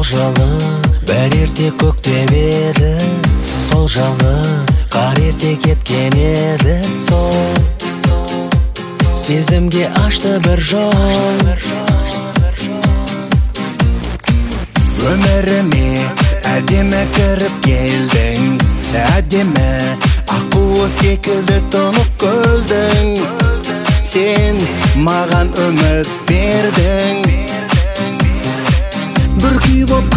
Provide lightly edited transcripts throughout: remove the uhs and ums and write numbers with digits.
жылы бір ерте көктем еді, сол жылы қар ерте кеткен еді. Сол сезімге ашты бір жол. Өміріме әдемі кіріп келдің, әдемі аққуы секілді тұнып көлдің. Сен маған үміт бердің. Бір күй боп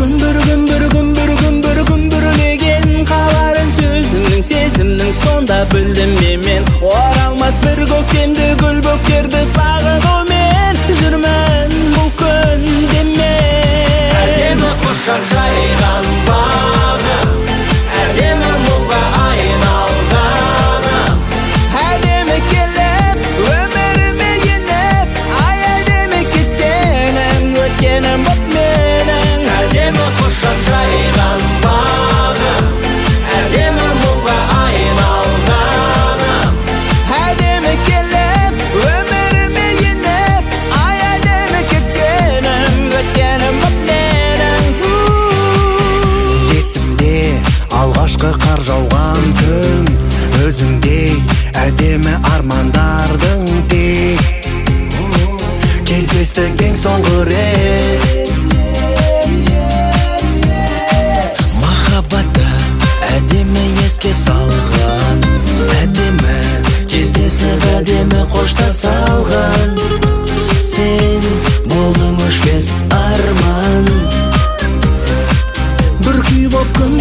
күн бүрлеген, қаларын сөзіңнің сезімнің сонда білдім мен. Оралмас бір көктемді гүл бөктерді сағынумен жүрмін бұл күнде мен. Әдемі құшақ жайған бағым, әдемі мұңға айналғаным. Әдемі келіп өміріме еніп, ай әдемі кеткенім, өткенім боп менің. Әдемі құшақ жайған бағым, әдемі мұңға айналғаным. Әдемі келіп өміріме еніп, ай әдемі кеткенім, өткенім боп менің. Есімде алғашқы қар жауған күн, өзіңдей әдемі армандардың тек кездестік ең соңғы рет. Махаббатты әдемі еске салған, әдемі кездесіп әдемі қоштаса алған. Сен болдың өшпес арман. Бір күй боп күн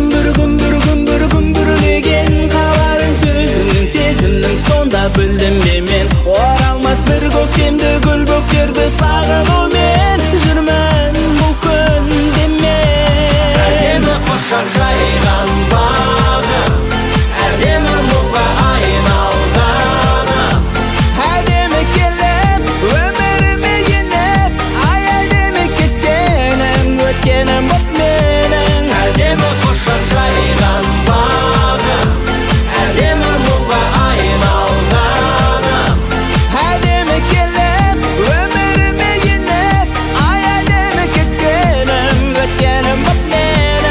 бүрлеген, қаларын сөзіңнің сезімнің сонда білдім мен. Оралмас бір көктемді гүл бөктерді сағынумен жүрмін бұл күнде мен. Әдемі құшақ жайған бағым, әдемі мұңға айналғаным. Әдемі келіп өміріме еніп, ай әдемі кеткенім, өткенім боп менің. Әдемі құшақ жайған бағым, әдемі мұңға айналғаным. Әдемі келіп өміріме еніп, ай әдемі кеткенім, өткенім боп менің.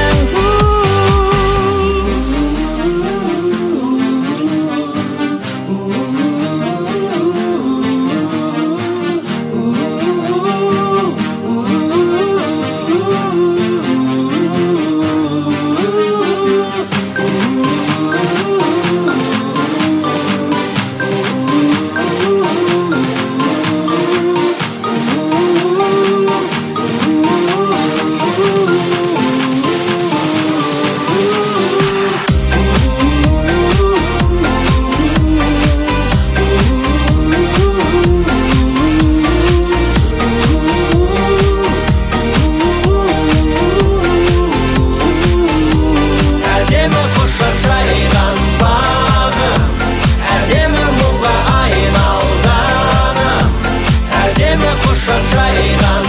Әдемі құшақ жайған бағым, әдемі мұңға айналғаным. Әдемі құшақ жайған